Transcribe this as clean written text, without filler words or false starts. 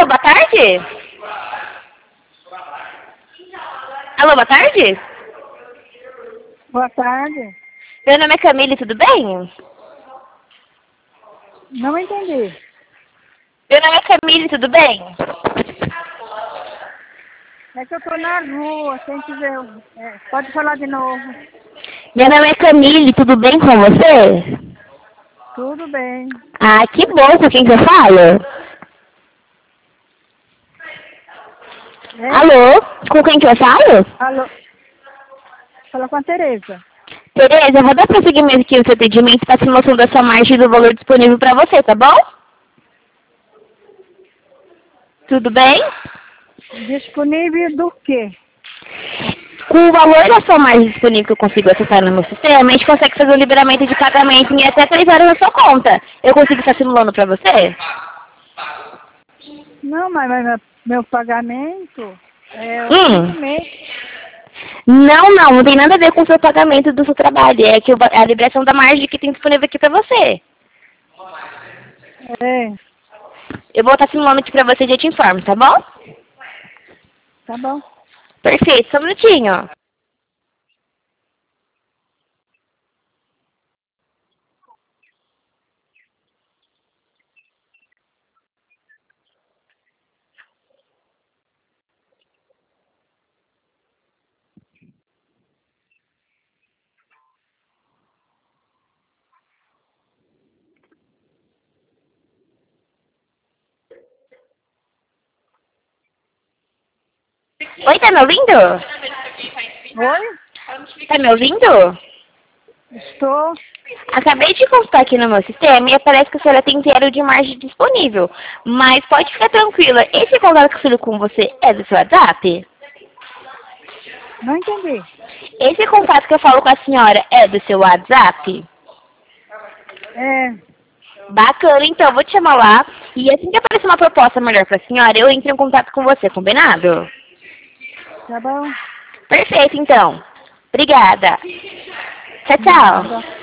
Alô, boa tarde? Alô, boa tarde? Boa tarde. Meu nome é Camille, tudo bem? Não entendi. Meu nome é Camille, tudo bem? É que eu tô na rua, quem quiser. Pode falar de novo. Meu nome é Camille, tudo bem com você? Tudo bem. Ah, que bom, com quem que eu falo? É? Alô, com quem que eu falo? Alô? Fala com a Tereza. Tereza, eu vou dar prosseguimento aqui no seu atendimento para a simulação da sua margem do valor disponível para você, tá bom? Tudo bem? Disponível do quê? Com o valor da sua margem disponível que eu consigo acessar no meu sistema, a gente consegue fazer o liberamento de pagamento em até 3 horas na sua conta. Eu consigo estar simulando para você? Não, mas meu pagamento é o fim do Hum. mês. Não tem nada a ver com o seu pagamento do seu trabalho. É que a liberação da margem que tem disponível aqui para você. É, Eu vou estar simulando aqui para você e já te informo, tá bom? tá bom. Perfeito, só um minutinho. Oi, tá me ouvindo? Oi? Tá me ouvindo? Estou. Acabei de consultar aqui no meu sistema e aparece que a senhora tem 0 de margem disponível. Mas pode ficar tranquila, esse contato que eu fiz com você é do seu WhatsApp? Não entendi. Esse contato que eu falo com a senhora é do seu WhatsApp? É, Bacana, então, eu vou te chamar lá e assim que aparecer uma proposta melhor pra senhora, eu entro em contato com você, combinado? tá bom. Perfeito, então. Obrigada. Tchau, Nada. tchau.